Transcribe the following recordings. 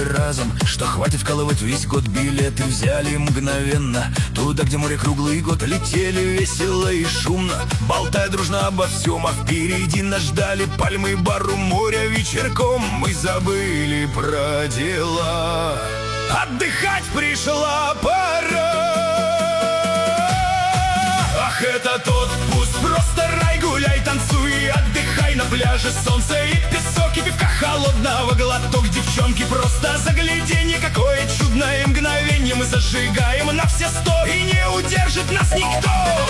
разом, что хватит вкалывать весь год. Билеты взяли мгновенно, туда, где море круглый год. Летели весело и шумно, болтая дружно обо всем. А впереди нас ждали пальмы, бар у моря вечерком. Мы забыли про дела, отдыхать пришла пора. Ах, это тот пусть, просто рай, гуляй, танцуй, отдыхай на пляже. Солнце и песок, и пивка холодного глоток. Девчонки, просто загляденье, какое чудное мгновенье. Мы зажигаем на все 100, и не удержит нас никто.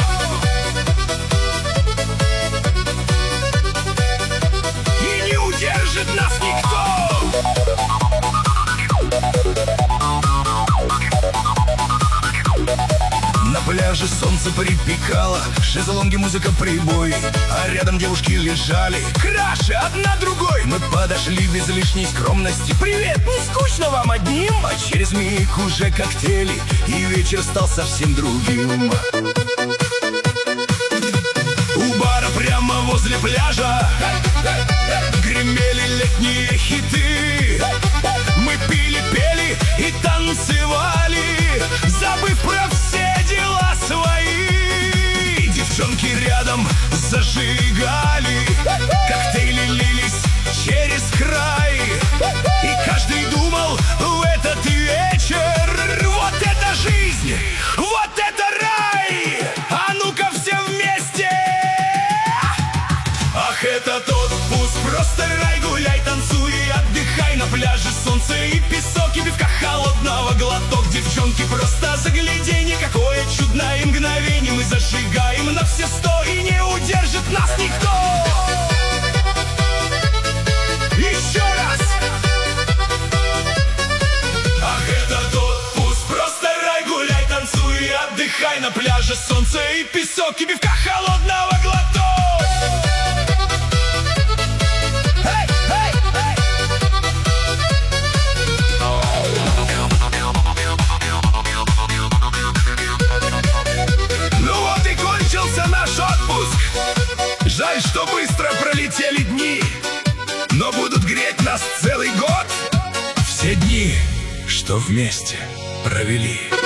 И не удержит нас никто. На пляже солнце припекало, шезлонги, музыка, прибой, а рядом девушки лежали, краше одна другой. Мы подошли без лишней скромности. Привет, не скучно вам одним? А через миг уже коктейли, и вечер стал совсем другим. У бара прямо возле пляжа гремели летние хиты. Мы пили, пели и танцевали, забыв про все дела свои. Девчонки рядом зажигали, коктейли лились через край, и каждый думал в этот вечер: вот это жизнь, вот это рай! А ну-ка все вместе! Ах, это тот пусть, просто рай, гуляй, танцуй, отдыхай на пляже. Солнце и песок, и пивка холодного глоток. Девчонки, просто загляденье, какое чудное мгновенье. Мы зажигаем на все 100, и не удержит нас никто. Еще раз! Ах, это тот пусть, просто рай, гуляй, танцуй, отдыхай на пляже. Солнце и песок, и пивка холодного глоток. Жаль, что быстро пролетели дни, но будут греть нас целый год все дни, что вместе провели.